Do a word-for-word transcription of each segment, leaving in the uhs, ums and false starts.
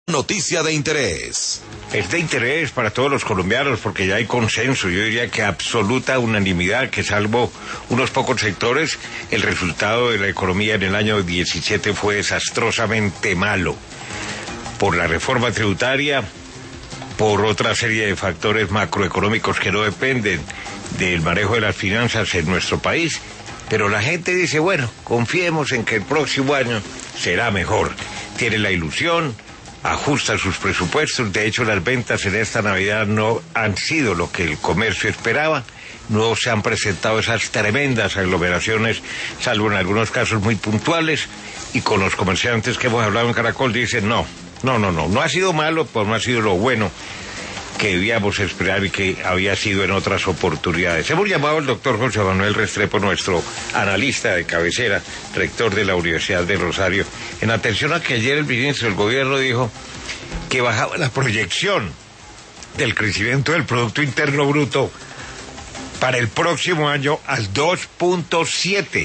Noticia de interés. Es de interés para todos los colombianos porque ya hay consenso, yo diría que absoluta unanimidad, que salvo unos pocos sectores, el resultado de la economía en el año diecisiete fue desastrosamente malo. Por la reforma tributaria, por otra serie de factores macroeconómicos que no dependen del manejo de las finanzas en nuestro país, pero la gente dice, bueno, confiemos en que el próximo año será mejor. Tiene la ilusión, ajusta sus presupuestos. De hecho, las ventas en esta Navidad no han sido lo que el comercio esperaba. No se han presentado esas tremendas aglomeraciones, salvo en algunos casos muy puntuales. Y con los comerciantes que hemos hablado en Caracol dicen, no, no, no, no, no ha sido malo, pues no ha sido lo bueno que debíamos esperar y que había sido en otras oportunidades. Hemos llamado al doctor José Manuel Restrepo, nuestro analista de cabecera, rector de la Universidad de Rosario, en atención a que ayer el ministro del Gobierno dijo que bajaba la proyección del crecimiento del Producto Interno Bruto para el próximo año al dos punto siete.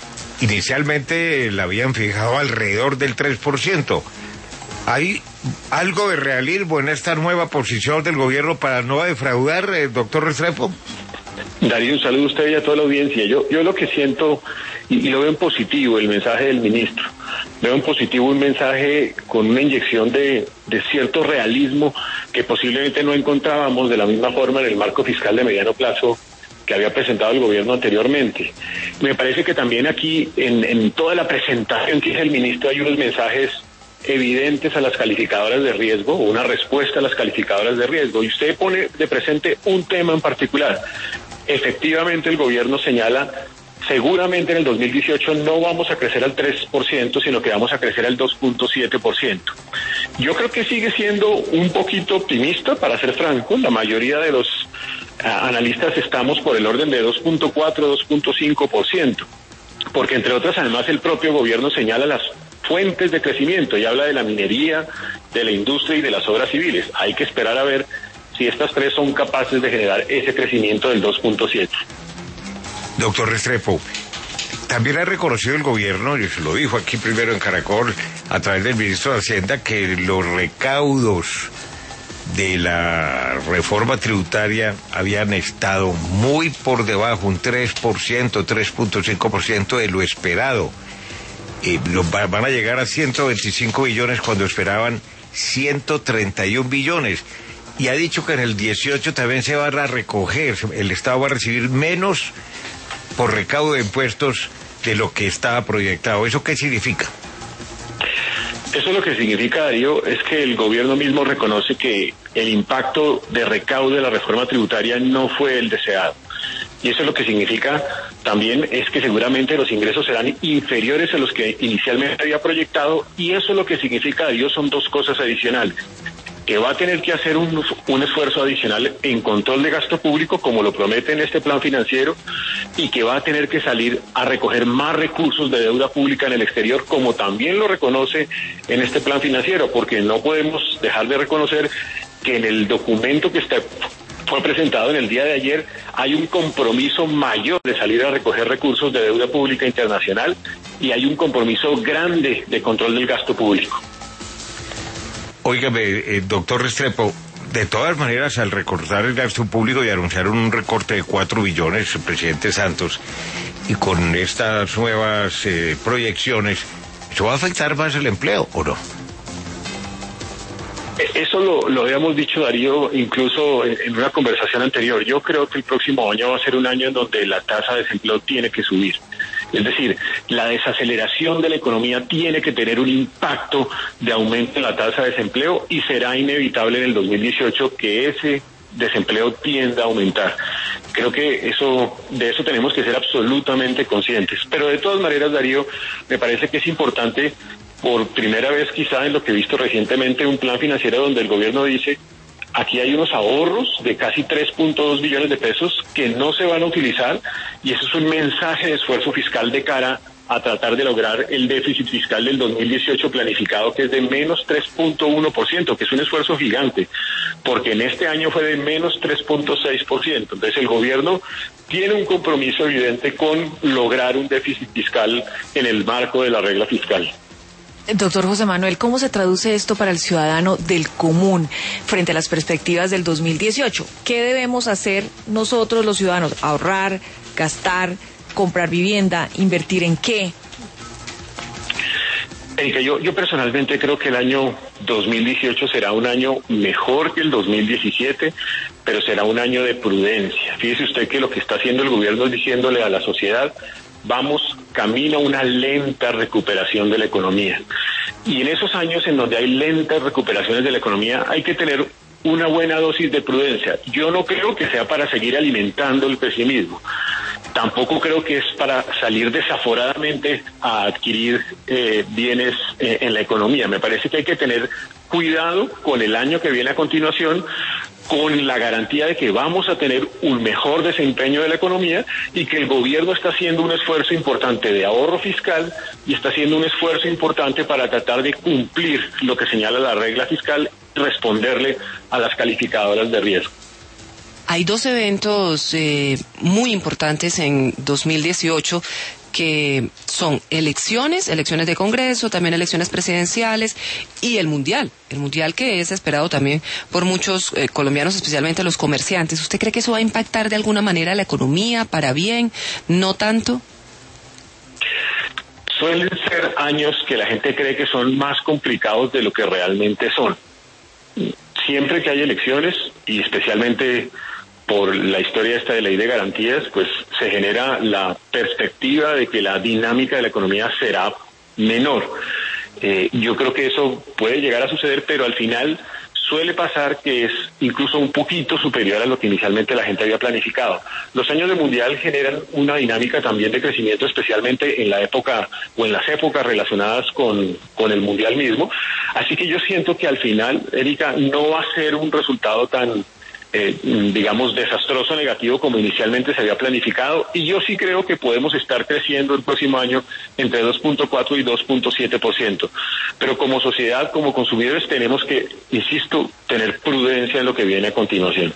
Inicialmente la habían fijado alrededor del tres por ciento. ¿Hay algo de realismo en esta nueva posición del gobierno para no defraudar, eh, doctor Restrepo? Darío, un saludo a usted y a toda la audiencia. Yo, yo lo que siento, y, y lo veo en positivo, el mensaje del ministro. Veo en positivo un mensaje con una inyección de, de cierto realismo que posiblemente no encontrábamos de la misma forma en el marco fiscal de mediano plazo que había presentado el gobierno anteriormente. Me parece que también aquí, en, en toda la presentación que hizo el ministro, hay unos mensajes evidentes a las calificadoras de riesgo, o una respuesta a las calificadoras de riesgo, y usted pone de presente un tema en particular. Efectivamente, el gobierno señala, seguramente en el dos mil dieciocho no vamos a crecer al tres por ciento, sino que vamos a crecer al dos punto siete por ciento. Yo creo que sigue siendo un poquito optimista, para ser franco. La mayoría de los uh, analistas estamos por el orden de dos punto cuatro, dos punto cinco por ciento, porque entre otras, además, el propio gobierno señala las fuentes de crecimiento y habla de la minería, de la industria y de las obras civiles. Hay que esperar a ver si estas tres son capaces de generar ese crecimiento del dos punto siete. Doctor Restrepo, también ha reconocido el gobierno, y se lo dijo aquí primero en Caracol, a través del ministro de Hacienda, que los recaudos de la reforma tributaria habían estado muy por debajo, un tres por ciento, tres punto cinco por ciento de lo esperado. Eh, lo, van a llegar a ciento veinticinco billones cuando esperaban ciento treinta y un billones. Y ha dicho que en el dieciocho también se van a recoger, el Estado va a recibir menos por recaudo de impuestos de lo que estaba proyectado. ¿Eso qué significa? Eso lo que significa, Darío, es que el gobierno mismo reconoce que el impacto de recaudo de la reforma tributaria no fue el deseado. Y eso lo que significa también es que seguramente los ingresos serán inferiores a los que inicialmente había proyectado, y eso lo que significa, Darío, son dos cosas adicionales. Que va a tener que hacer un, un esfuerzo adicional en control de gasto público, como lo promete en este plan financiero, y que va a tener que salir a recoger más recursos de deuda pública en el exterior, como también lo reconoce en este plan financiero, porque no podemos dejar de reconocer que en el documento que está fue presentado en el día de ayer hay un compromiso mayor de salir a recoger recursos de deuda pública internacional, y hay un compromiso grande de control del gasto público. Óigame, eh, doctor Restrepo, de todas maneras, al recortar el gasto público y anunciar un recorte de cuatro billones, el presidente Santos, y con estas nuevas eh, proyecciones, ¿eso va a afectar más el empleo o no? Eso lo, lo habíamos dicho, Darío, incluso en, en una conversación anterior. Yo creo que el próximo año va a ser un año en donde la tasa de desempleo tiene que subir. Es decir, la desaceleración de la economía tiene que tener un impacto de aumento en la tasa de desempleo, y será inevitable en el dos mil dieciocho que ese desempleo tienda a aumentar. Creo que eso, de eso tenemos que ser absolutamente conscientes. Pero de todas maneras, Darío, me parece que es importante, por primera vez quizá en lo que he visto recientemente, un plan financiero donde el gobierno dice: aquí hay unos ahorros de casi tres punto dos billones de pesos que no se van a utilizar, y eso es un mensaje de esfuerzo fiscal de cara a tratar de lograr el déficit fiscal del dos mil dieciocho planificado, que es de menos tres punto uno por ciento, que es un esfuerzo gigante, porque en este año fue de menos tres punto seis por ciento. Entonces el gobierno tiene un compromiso evidente con lograr un déficit fiscal en el marco de la regla fiscal. Doctor José Manuel, ¿cómo se traduce esto para el ciudadano del común frente a las perspectivas del dos mil dieciocho? ¿Qué debemos hacer nosotros los ciudadanos? ¿Ahorrar, gastar, comprar vivienda, invertir en qué? Erika, yo, yo personalmente creo que el año dos mil dieciocho será un año mejor que el dos mil diecisiete, pero será un año de prudencia. Fíjese usted que lo que está haciendo el gobierno es diciéndole a la sociedad: vamos camino a una lenta recuperación de la economía. Y en esos años en donde hay lentas recuperaciones de la economía hay que tener una buena dosis de prudencia. Yo no creo que sea para seguir alimentando el pesimismo. Tampoco creo que es para salir desaforadamente a adquirir eh, bienes eh, en la economía. Me parece que hay que tener cuidado con el año que viene a continuación, con la garantía de que vamos a tener un mejor desempeño de la economía y que el gobierno está haciendo un esfuerzo importante de ahorro fiscal y está haciendo un esfuerzo importante para tratar de cumplir lo que señala la regla fiscal y responderle a las calificadoras de riesgo. Hay dos eventos eh, muy importantes en dos mil dieciocho que son elecciones, elecciones de Congreso, también elecciones presidenciales y el Mundial, el Mundial que es esperado también por muchos eh, colombianos, especialmente los comerciantes. ¿Usted cree que eso va a impactar de alguna manera la economía para bien? ¿No tanto? Suelen ser años que la gente cree que son más complicados de lo que realmente son. Siempre que hay elecciones, y especialmente por la historia esta de ley de garantías, pues se genera la perspectiva de que la dinámica de la economía será menor. Eh, yo creo que eso puede llegar a suceder, pero al final suele pasar que es incluso un poquito superior a lo que inicialmente la gente había planificado. Los años de Mundial generan una dinámica también de crecimiento, especialmente en la época o en las épocas relacionadas con, con el Mundial mismo. Así que yo siento que al final, Erika, no va a ser un resultado tan Eh, digamos, desastroso, negativo como inicialmente se había planificado, y yo sí creo que podemos estar creciendo el próximo año entre dos punto cuatro y dos punto siete por ciento. Pero como sociedad, como consumidores, tenemos que, insisto, tener prudencia en lo que viene a continuación.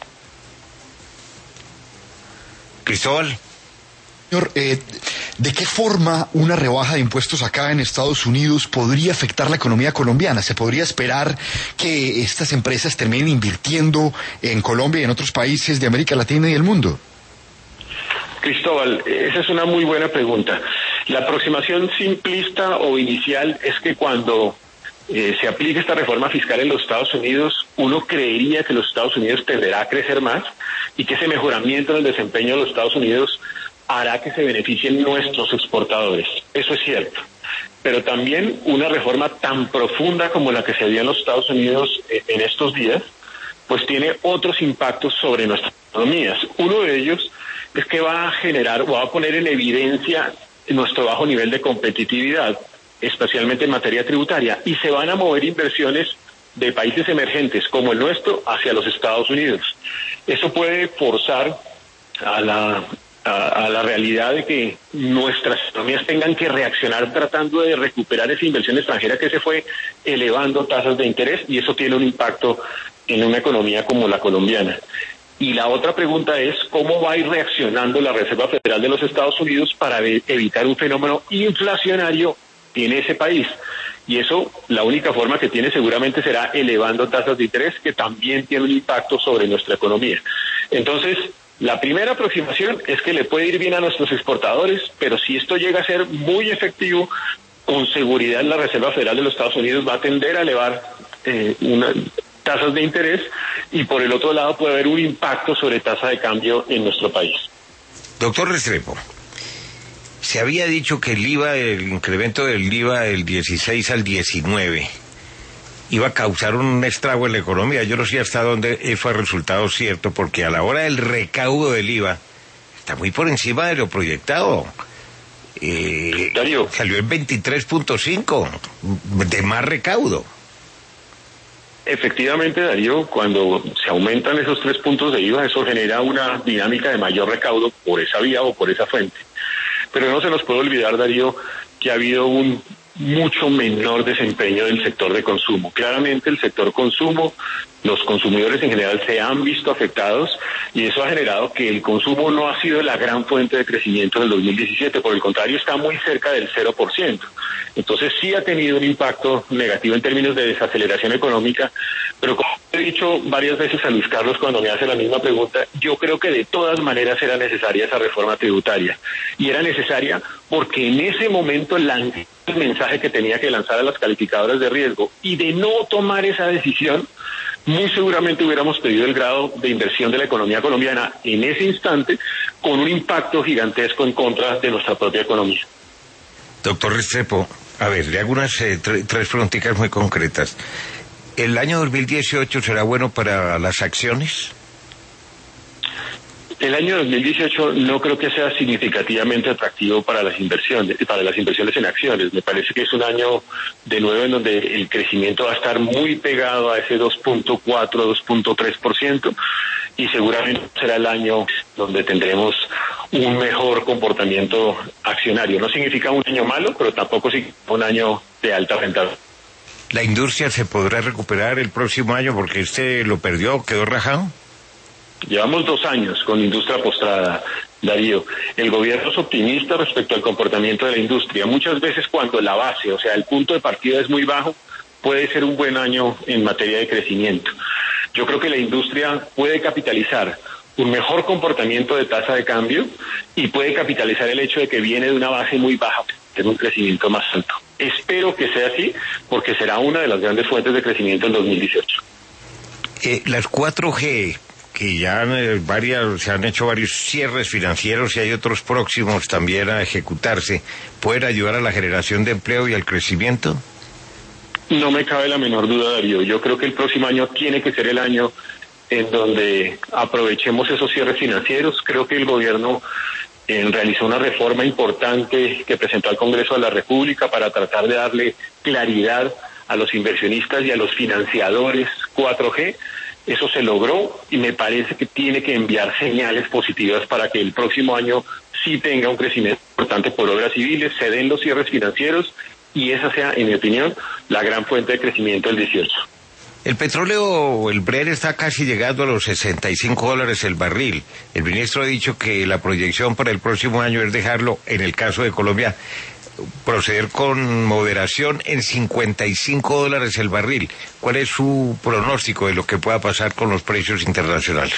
Cristóbal. Señor, eh, ¿de qué forma una rebaja de impuestos acá en Estados Unidos podría afectar la economía colombiana? ¿Se podría esperar que estas empresas terminen invirtiendo en Colombia y en otros países de América Latina y el mundo? Cristóbal, esa es una muy buena pregunta. La aproximación simplista o inicial es que cuando eh, se aplique esta reforma fiscal en los Estados Unidos, uno creería que los Estados Unidos tenderá a crecer más y que ese mejoramiento en el desempeño de los Estados Unidos hará que se beneficien nuestros exportadores. Eso es cierto. Pero también una reforma tan profunda como la que se dio en los Estados Unidos en estos días, pues tiene otros impactos sobre nuestras economías. Uno de ellos es que va a generar o va a poner en evidencia nuestro bajo nivel de competitividad, especialmente en materia tributaria, y se van a mover inversiones de países emergentes como el nuestro hacia los Estados Unidos. Eso puede forzar a la A, a la realidad de que nuestras economías tengan que reaccionar tratando de recuperar esa inversión extranjera que se fue elevando tasas de interés, y eso tiene un impacto en una economía como la colombiana. Y la otra pregunta es cómo va a ir reaccionando la Reserva Federal de los Estados Unidos para evitar un fenómeno inflacionario en ese país. Y eso, la única forma que tiene seguramente será elevando tasas de interés, que también tiene un impacto sobre nuestra economía. Entonces, la primera aproximación es que le puede ir bien a nuestros exportadores, pero si esto llega a ser muy efectivo, con seguridad la Reserva Federal de los Estados Unidos va a tender a elevar eh, una, tasas de interés, y por el otro lado puede haber un impacto sobre tasa de cambio en nuestro país. Doctor Restrepo, se había dicho que el I V A, el incremento del I V A del dieciséis al diecinueve, iba a causar un estrago en la economía. Yo no sé hasta dónde eso ha resultado cierto, porque a la hora del recaudo del I V A está muy por encima de lo proyectado. Eh, Darío. Salió en veintitrés punto cinco de más recaudo. Efectivamente, Darío, cuando se aumentan esos tres puntos de I V A, eso genera una dinámica de mayor recaudo por esa vía o por esa fuente. Pero no se nos puede olvidar, Darío, que ha habido un mucho menor desempeño del sector de consumo. Claramente el sector consumo, los consumidores en general se han visto afectados y eso ha generado que el consumo no ha sido la gran fuente de crecimiento del dos mil diecisiete, por el contrario está muy cerca del cero por ciento. Entonces sí ha tenido un impacto negativo en términos de desaceleración económica, pero como he dicho varias veces a Luis Carlos cuando me hace la misma pregunta, yo creo que de todas maneras era necesaria esa reforma tributaria y era necesaria porque en ese momento lancé el mensaje que tenía que lanzar a las calificadoras de riesgo y de no tomar esa decisión, muy seguramente hubiéramos pedido el grado de inversión de la economía colombiana en ese instante con un impacto gigantesco en contra de nuestra propia economía. Doctor Restrepo, a ver, le hago unas eh, tre- tres preguntitas muy concretas. ¿El año dos mil dieciocho será bueno para las acciones? El año dos mil dieciocho no creo que sea significativamente atractivo para las inversiones, para las inversiones en acciones. Me parece que es un año de nuevo en donde el crecimiento va a estar muy pegado a ese dos punto cuatro, dos punto tres por ciento y seguramente será el año donde tendremos un mejor comportamiento accionario. No significa un año malo, pero tampoco significa un año de alta rentabilidad. ¿La industria se podrá recuperar el próximo año porque este lo perdió, quedó rajado? Llevamos dos años con la industria postrada, Darío. El gobierno es optimista respecto al comportamiento de la industria. Muchas veces cuando la base, o sea, el punto de partida es muy bajo, puede ser un buen año en materia de crecimiento. Yo creo que la industria puede capitalizar un mejor comportamiento de tasa de cambio y puede capitalizar el hecho de que viene de una base muy baja, tener un crecimiento más alto. Espero que sea así, porque será una de las grandes fuentes de crecimiento en dos mil dieciocho. Eh, las cuatro G, que ya eh, varias, se han hecho varios cierres financieros y hay otros próximos también a ejecutarse, ¿pueden ayudar a la generación de empleo y al crecimiento? No me cabe la menor duda, Darío. Yo creo que el próximo año tiene que ser el año en donde aprovechemos esos cierres financieros. Creo que el gobierno eh, realizó una reforma importante que presentó al Congreso de la República para tratar de darle claridad a los inversionistas y a los financiadores cuatro G. Eso se logró y me parece que tiene que enviar señales positivas para que el próximo año sí tenga un crecimiento importante por obras civiles, se den los cierres financieros y esa sea, en mi opinión, la gran fuente de crecimiento del dieciocho. El petróleo, el Brent, está casi llegando a los sesenta y cinco dólares el barril. El ministro ha dicho que la proyección para el próximo año es dejarlo, en el caso de Colombia, proceder con moderación en cincuenta y cinco dólares el barril. ¿Cuál es su pronóstico de lo que pueda pasar con los precios internacionales?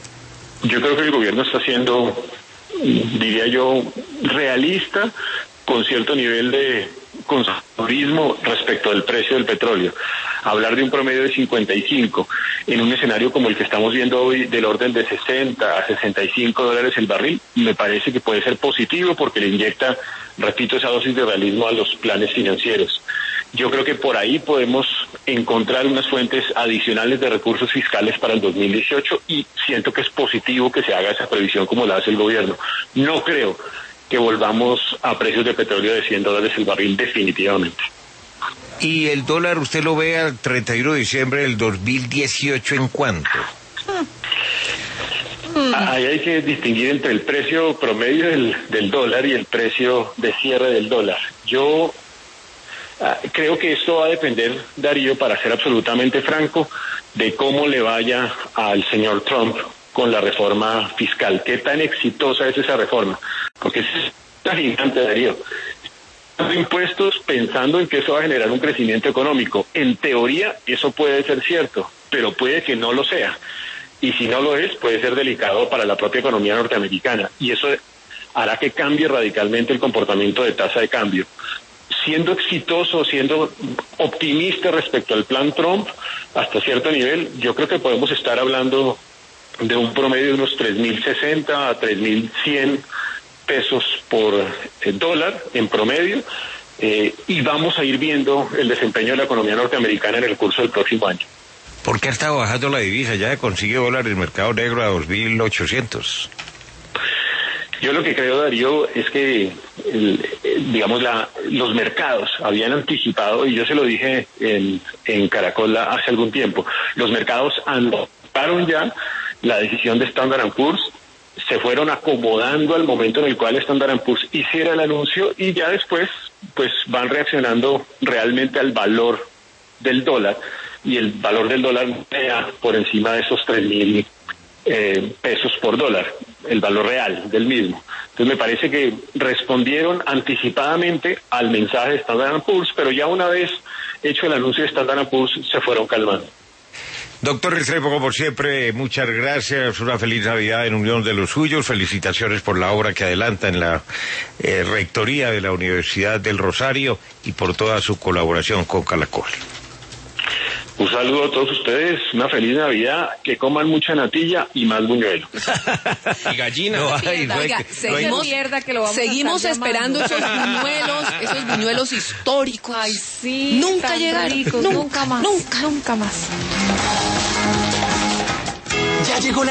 Yo creo que el gobierno está siendo, diría yo, realista con cierto nivel de conservadurismo respecto del precio del petróleo. Hablar de un promedio de cincuenta y cinco en un escenario como el que estamos viendo hoy del orden de sesenta a sesenta y cinco dólares el barril, me parece que puede ser positivo porque le inyecta, repito, esa dosis de realismo a los planes financieros. Yo creo que por ahí podemos encontrar unas fuentes adicionales de recursos fiscales para el dos mil dieciocho y siento que es positivo que se haga esa previsión como la hace el gobierno. No creo que volvamos a precios de petróleo de cien dólares el barril definitivamente. ¿Y el dólar usted lo ve al treinta y uno de diciembre del dos mil dieciocho en cuánto? Ahí hay que distinguir entre el precio promedio del, del dólar y el precio de cierre del dólar. Yo ah, creo que esto va a depender, Darío, para ser absolutamente franco, de cómo le vaya al señor Trump con la reforma fiscal. ¿Qué tan exitosa es esa reforma? Porque es tan gigante, Darío. Impuestos pensando en que eso va a generar un crecimiento económico. En teoría eso puede ser cierto, pero puede que no lo sea. Y si no lo es, puede ser delicado para la propia economía norteamericana. Y eso hará que cambie radicalmente el comportamiento de tasa de cambio. Siendo exitoso, siendo optimista respecto al plan Trump, hasta cierto nivel, yo creo que podemos estar hablando de un promedio de unos tres mil sesenta a tres mil cien pesos por eh, dólar en promedio, eh, y vamos a ir viendo el desempeño de la economía norteamericana en el curso del próximo año. ¿Por qué ha estado bajando la divisa? Ya consigue dólar en el mercado negro a dos mil ochocientos. Yo lo que creo, Darío, es que, el, digamos, la, los mercados habían anticipado, y yo se lo dije en, en Caracol hace algún tiempo, los mercados anticiparon ya la decisión de Standard and Poor's se fueron acomodando al momento en el cual Standard and Poor's hiciera el anuncio y ya después pues van reaccionando realmente al valor del dólar, y el valor del dólar queda por encima de esos tres mil eh, pesos por dólar, el valor real del mismo. Entonces me parece que respondieron anticipadamente al mensaje de Standard and Poor's, pero ya una vez hecho el anuncio de Standard and Poor's se fueron calmando. Doctor Restrepo, como siempre, muchas gracias, una feliz Navidad en unión de los suyos, felicitaciones por la obra que adelanta en la eh, rectoría de la Universidad del Rosario y por toda su colaboración con Caracol. Un saludo a todos ustedes, una feliz Navidad, que coman mucha natilla y más buñuelo. Y gallina. No hay, no hay, Oiga, no hay- seguimos, mierda que lo vamos a seguimos estar esperando llamando. esos buñuelos, esos buñuelos históricos. Ay, sí. Nunca tan llegaron, ricos, nunca, nunca más. nunca. Nunca más. Ya llegó la